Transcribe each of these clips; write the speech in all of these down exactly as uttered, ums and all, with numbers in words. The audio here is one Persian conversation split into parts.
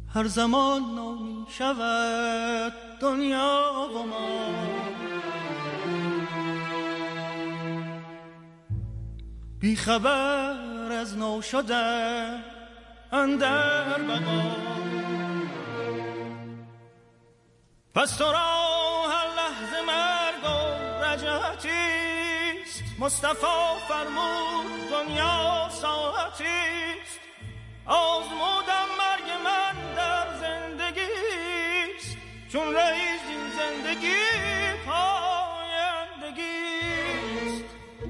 هر زمان نامی شود دنیا و ما. بی خبر از نو شده اندر بقا، پس تو را هر لحظه مرگ و رجعتیست. مصطفی فرمود دنیا ساعتیست، آزمودم مرگ من در زندگیست. چون رئیس این زندگی پایندگیست.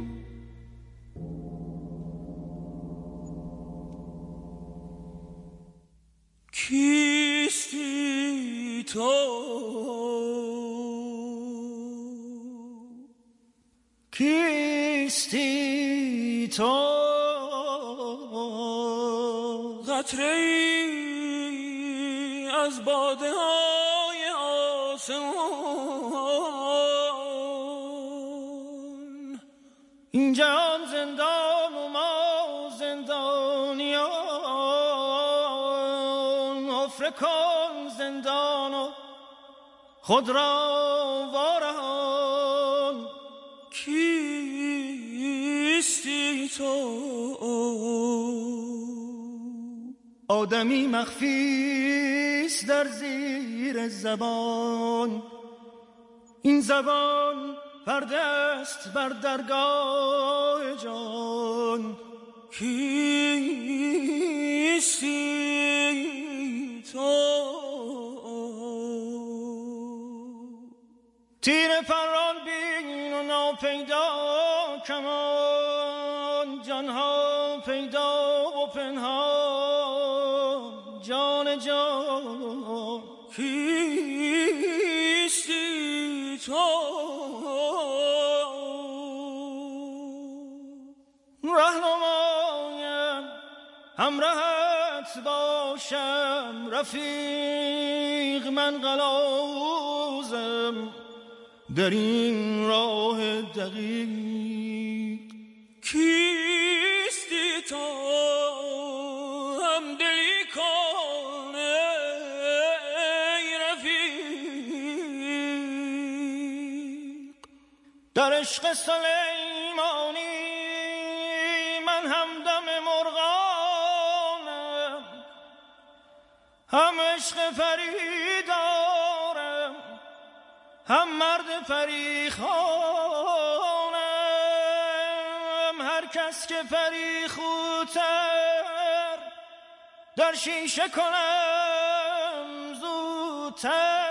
کیستی تو، کیستی تو، قطره‌ای از باده های آسمان. این جهان زندان و ما زندانیان. حفره کن زندان و خود را وارهان. کیستی تو؟ آدمی مخفیست در زیر زبان. این زبان پرده است بر درگاه جان. کیستی تو؟ تیر پران بین و ناپیدا کمان. جانها پیدا و پنهان جان جان. کیستی تو؟ رهنمایم همراهت باشم رفیق. من غلاوزم در این راه دقیق. کیستی تو؟ هم دلی کن ای رفیق. در عشق سلیمانی من همدم مرغانم. هم عشق پری دارم هم مرد پری خوانم. هر کس که پری خوتر در شیشه کنم زودتر.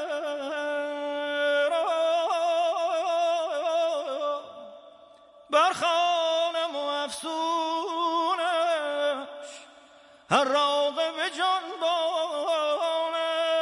برخانم و افسونش هر راغب جانبانم.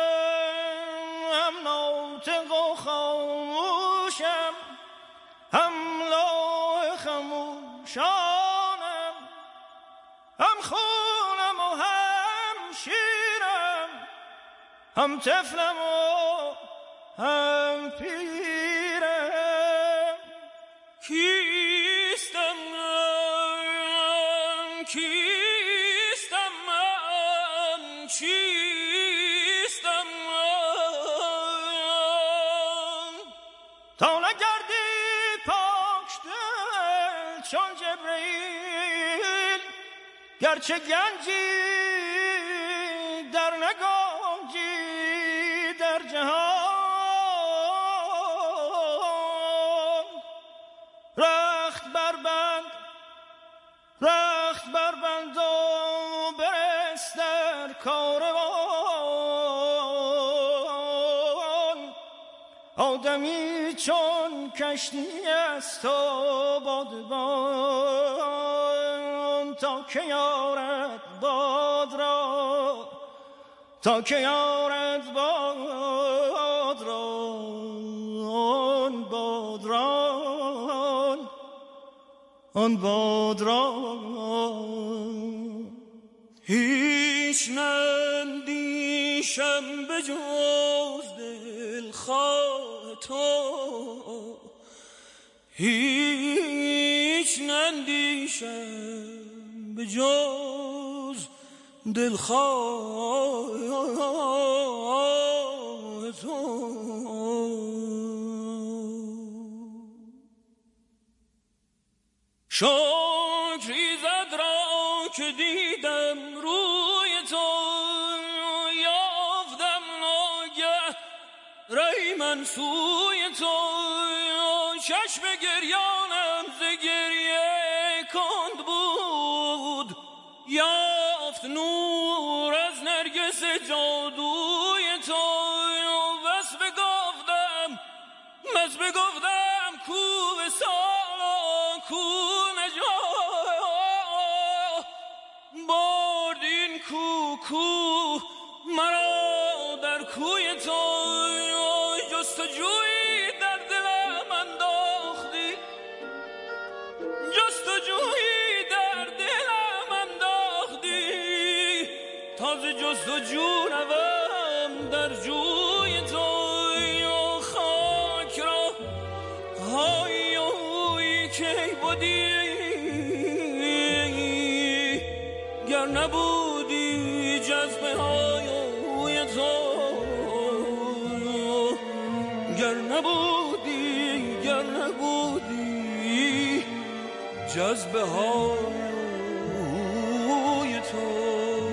هم ناطق و خاموشم هم لوح خموشانم. هم خونم و هم شیرم هم طفلم و هم پیرم. کیستم من؟ کیستم من؟ چیستم من؟ تا نگردی پاک دل چون جبرئیل. گرچه گنجی در نگنجی در جهان. رخت بربند رخت بربند و برس در کاروان. آدمی چون کشتی است و بادبان. تا که یارد باد را تا که یارد باد را آن باد را آن باد را. هیچ نندیشم به جز دلخواه تو. هیچ نندیشم به جز دلخواه تو. شکری زد را که دیدم روی تو، یافتم ناگه رای من سوی تو. چشم گریانم ز گریه کند بود، یافت نور از نرگس جادوی تو. بس بگفتم بس بگفتم کو وصال کو نجات، بردین کو کو مرا در کوی تو. جستجویی در دلم انداختی، جستجویی در دلم انداختی، تازه جستجو روم در جوی تو. خاک را های اوی که بودی، گر نبودی جذبه های اوی تو، گر نبودی گر نبودی جذبه های تو.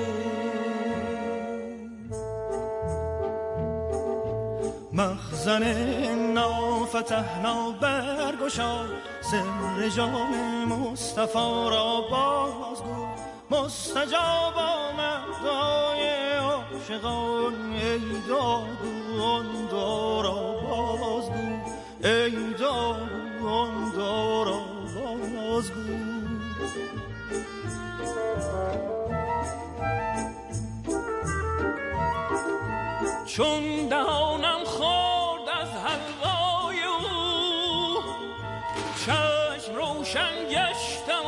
مخزن نافتحنا برگشا، سر جام مصطفی را بازگو. مستجاب آمد دعای عاشقان، ای داغو آن دعا را بازگو، ای داغو آن دعا را بازگو. چون دهانم خورد از حلوای او، چشم روشن گشتم